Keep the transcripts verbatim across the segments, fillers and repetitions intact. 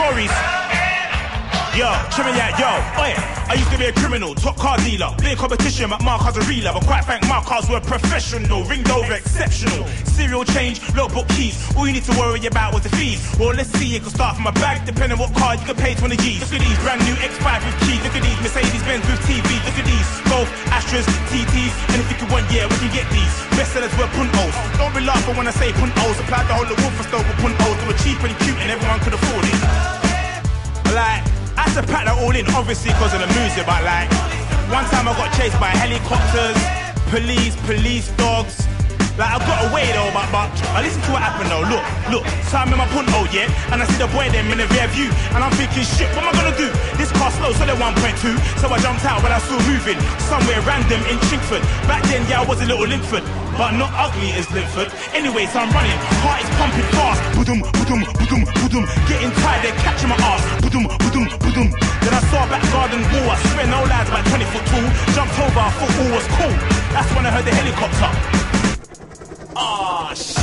stories. Yo, trimming that, yo, oi. I used to be a criminal, top car dealer. Big competition, but Mark has a reeler. But quite frank, my cars were professional. Ringed over, exceptional. Serial change, logbook keys. All you need to worry about was the fees. Well, let's see, it could start from a bag, depending on what car you could pay twenty G's. Look at these brand new X five with keys. Look at these Mercedes-Benz with T V. Look at these Golf, Astras, T Ts. And if you could want, yeah, we can get these. Best sellers were puntos. Don't be laughing when I say puntos. Applied the whole of Wolf for stove with puntos. They were cheap and cute and everyone could afford it. Like, I had to pack that all in, obviously because of the music, but like, one time I got chased by helicopters, police, police dogs. Like, I got away though, but, but I listen to what happened though. Look, look, so I'm in my punto, yeah, and I see the boy them in the rear view, and I'm thinking, shit, what am I gonna do? This car slow, so they're one point two, so I jumped out, but I'm still moving, somewhere random in Chingford. Back then, yeah, I was a little Linford, but not ugly as Linford. Anyway, so I'm running, heart is pumping fast. Boodum, boodum, boodum, boodum. Getting tired, they're catching my ass. Boodum, boodum, boodum. Then I saw a back garden wall. I swear no lads about twenty foot tall. Jumped over, I thought all was cool. That's when I heard the helicopter. Ah, shit.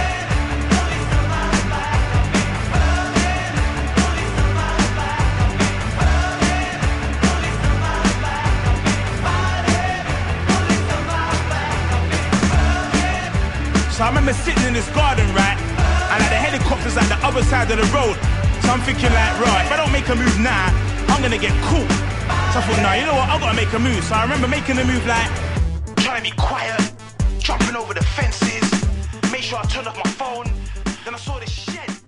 So I remember sitting in this garden, right? And like the helicopter's at the other side of the road. So I'm thinking like, right, if I don't make a move now, I'm gonna get caught. So I thought, nah, you know what, I've gotta make a move. So I remember making a move like, trying to be quiet, jumping over the fences, make sure I turned off my phone. Then I saw this shed.